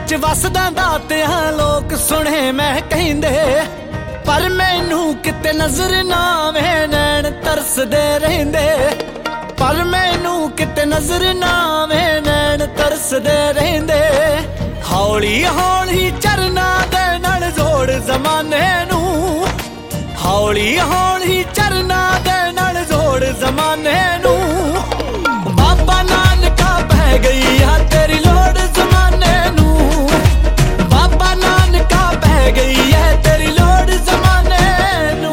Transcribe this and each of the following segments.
विच वसदा दातिया लोग सुने मैं कहिंदे, पर मैनू किते नजर ना आवे नैन तरसदे रहिंदे। पर मैनू किते नजर ना आवे नैन तरसदे रहिंदे। हौली हौली चरना दे नाल जोड़ जमाने नू, हौली हौली चरना दे नाल जोड़ जमाने नू। बाबा नानका बह गई है तेरी लोड़ जमाने नू, बाबा नानका बह गई है तेरी लोड़ जमाने नू।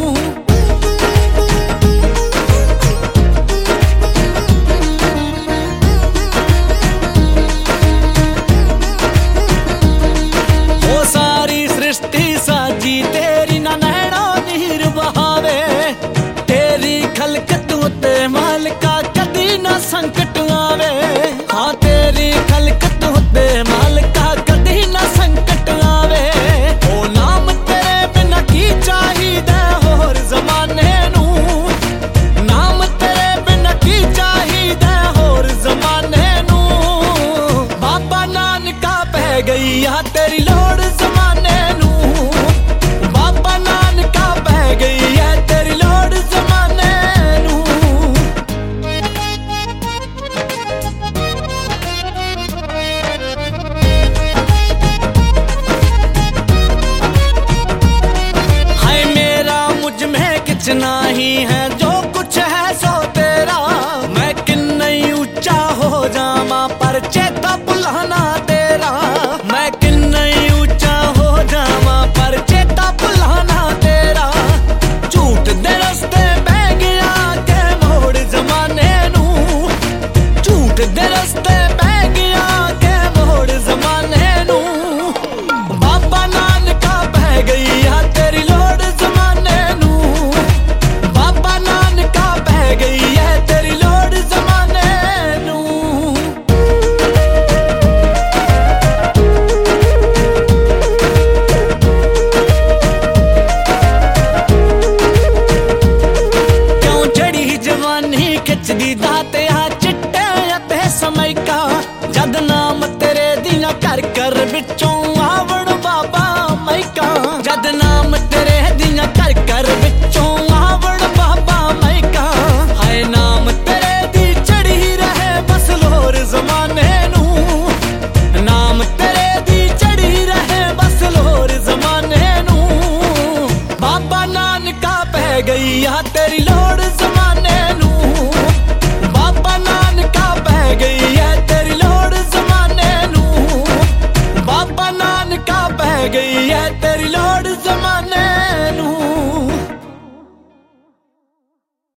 ओ सारी सृष्टि साजी तेरी ना नैना नीर बहावे, तेरी खलकत उते मालिका कदी ना संकट आवे। हाँ तेरी खलकत उते मालिका कदी ना संकट आवे। ओ नाम तेरे बिना की चाहिदा होर जमाने नू, नाम तेरे बिना की चाहिदा होर जमाने नू। बाबा नानका पै गई आ तेरी लोड़ जमाने नू, बाबा नानका पै गई है तेरी लोड़ जमाने नू। हाय मेरा मुझ में कुछ नहीं है, जो कुछ है सो तेरा। मैं किन्ना ही ऊंचा हो जावा पर चेता भुलाना तेरा। मैं किन्ना ही ऊंचा हो जावा पर चेता भुलाना तेरा। झूठ दे रस्ते बह गया के मोड़ जमाने नू, झूठ दे रस्ते बह गया के मोड़ जमाने नू। बाबा नानका बह गई है तेरी लोड़ जमाने नू, बाबा नानका बह गई है तेरी लोड़ जमाने नू। क्यों चढ़ी जवानी खिचदी दाते आ चिट्टे अते समय का, जद नाम तेरे दिया कर कर बिचों आवण बाबा मैका। जद नाम तेरे दिया कर कर बिचों आवण बाबा मैका। हाय नाम तेरे दी चढ़ी रहे बस लोर जमाने नू, नाम तेरे दी चढ़ी रहे बस लोर जमाने नू। बाबा नानका पै गई आ तेरी लोड़ जमाने नू, बाबा नानका पै गई है तेरी लोड़ जमाने नू, बाबा नानका पै गई है तेरी लोड़